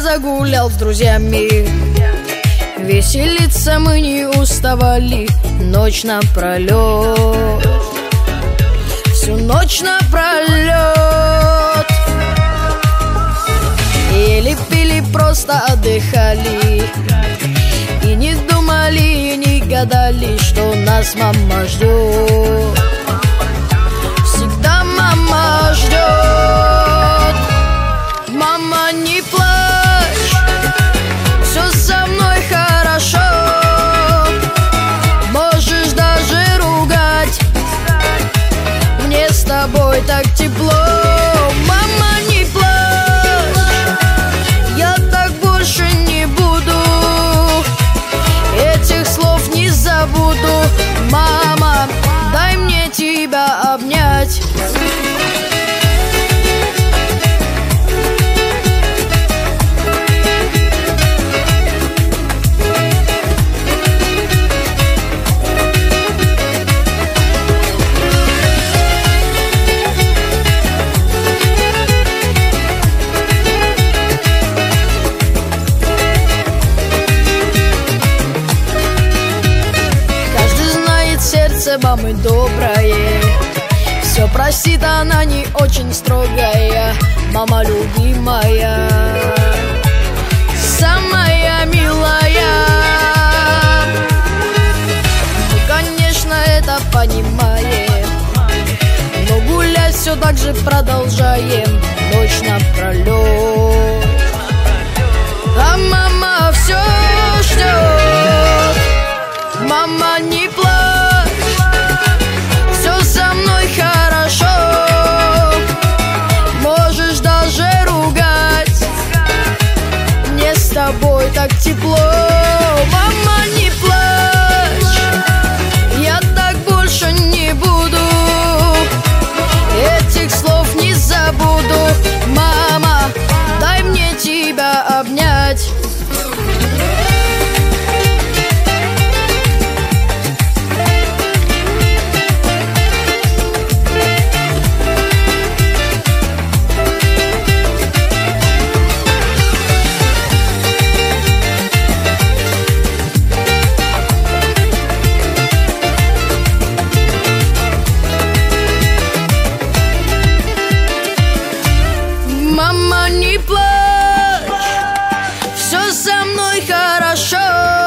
загулял с друзьями. Веселиться мы не уставали ночь напролет, всю ночь напролет. Ели, пили, просто отдыхали, и не думали, и не гадали, что нас мама ждет. Всегда мама ждет. Мама, не плачь, все со мной хорошо. Можешь даже ругать, мне с тобой так тепло. Мама, не плачь, я так больше не буду, этих слов не забуду. Мама, дай мне тебя обнять. Сердце мамы доброе, все простит, она не очень строгая. Мама любимая, самая милая. Мы, конечно, это понимаем, но гулять все так же продолжаем ночь напролет. А мама все ждет. Мама, не плачь, все со мной хорошо. Можешь даже ругать, мне с тобой так тепло. Мама, не плачь, я так больше не буду, этих слов не забуду. Мама, дай мне тебя обнять. Мама, не плачь, все со мной хорошо.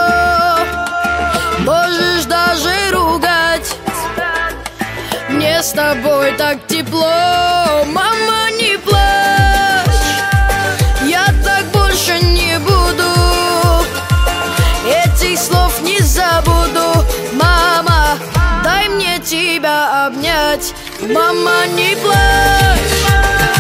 Можешь даже ругать, мне с тобой так тепло. Мама, не плачь, я так больше не буду, этих слов не забуду. Мама, дай мне тебя обнять. Мама, не плачь.